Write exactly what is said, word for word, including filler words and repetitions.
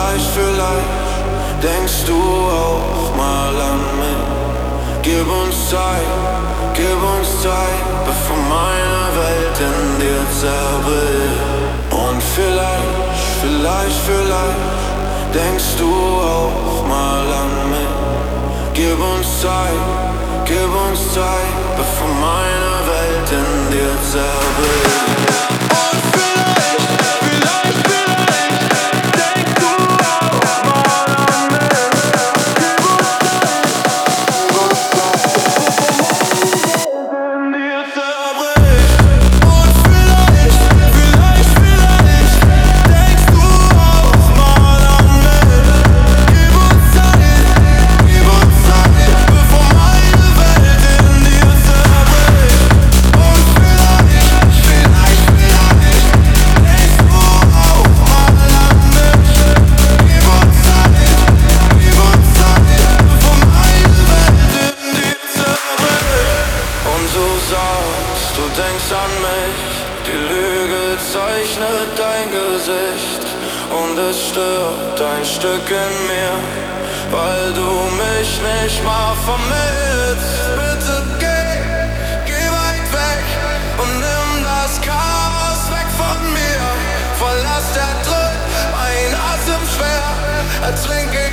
vielleicht, vielleicht denkst du auch mal an mich. Gib uns Zeit, gib uns Zeit, bevor meine Welt in dir zerbricht. Und vielleicht, vielleicht, vielleicht denkst du auch mal an mich. Gib uns Zeit, gib uns Zeit, bevor meine Welt in dir zerbricht. Und vielleicht, vielleicht, vielleicht denkst du auch mal an mich. Gib uns Zeit, bevor meine Welt in dir zerbricht. Und vielleicht, vielleicht, vielleicht denkst du auch mal an mich. Gib uns Zeit, gib uns Zeit, bevor meine Welt in dir zerbricht. Und vielleicht, vielleicht, vielleicht denkst du auch mal an mich. Gib uns Zeit, gib uns Zeit, bevor meine Welt in dir zerbricht. Und du sagst, du denkst an mich, die Lüge zeichnet dein Gesicht. Und es stirbt ein Stück in mir, weil du mich nicht mal vermisst. Bitte geh, geh weit weg und nimm das Chaos weg von mir. Verlass der Druck, mein Atem schwer, ertrinke